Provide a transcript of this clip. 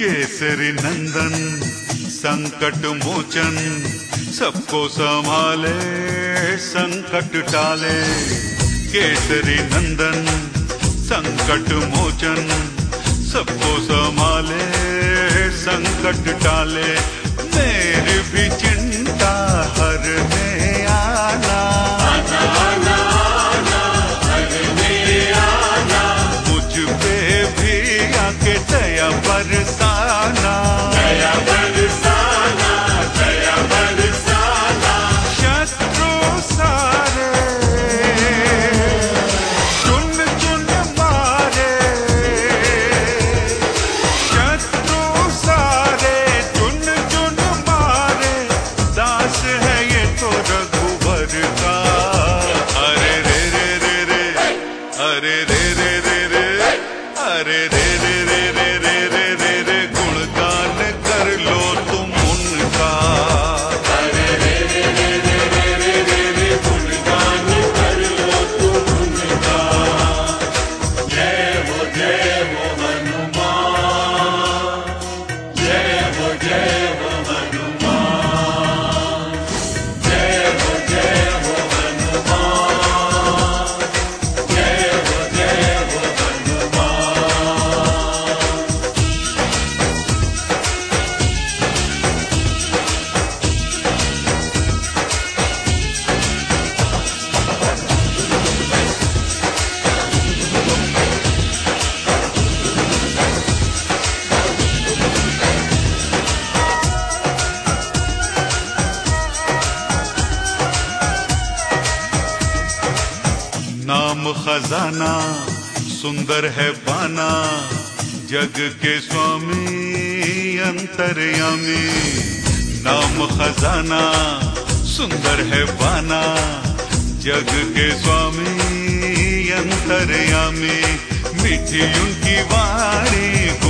केसरी नंदन संकट मोचन, सबको संभाले संकट टाले। केसरी नंदन संकट मोचन, सबको संभाले संकट टाले। मेरी भी चिंता हरने आना, आना, आना, आना, हरने आना। मुझ पे भी आके दया बरसाना, दया बरसाना, दया बरसाना। शत्रु सारे चुन चुन मारे, शत्रु सारे चुन चुन मारे। दास है ये तो रघुवर का। अरे रे रे रे रे, अरे रे रे रे रे, अरे रे रे रे रे रे रे रे रे। गुणगान कर लो तुम उनका। अरे रे रे रे रे रे रे रे रे। गुणगान कर लो तुम उनका। जय हो हनुमान, जय हो हनुमान, जय हो हनुमान, जय हो हनुमान। नाम खजाना सुंदर है बाना, जग के स्वामी अंतर्यामी। नाम खजाना सुंदर है बाना, जग के स्वामी अंतर्यामी। मीठी उनकी वाणी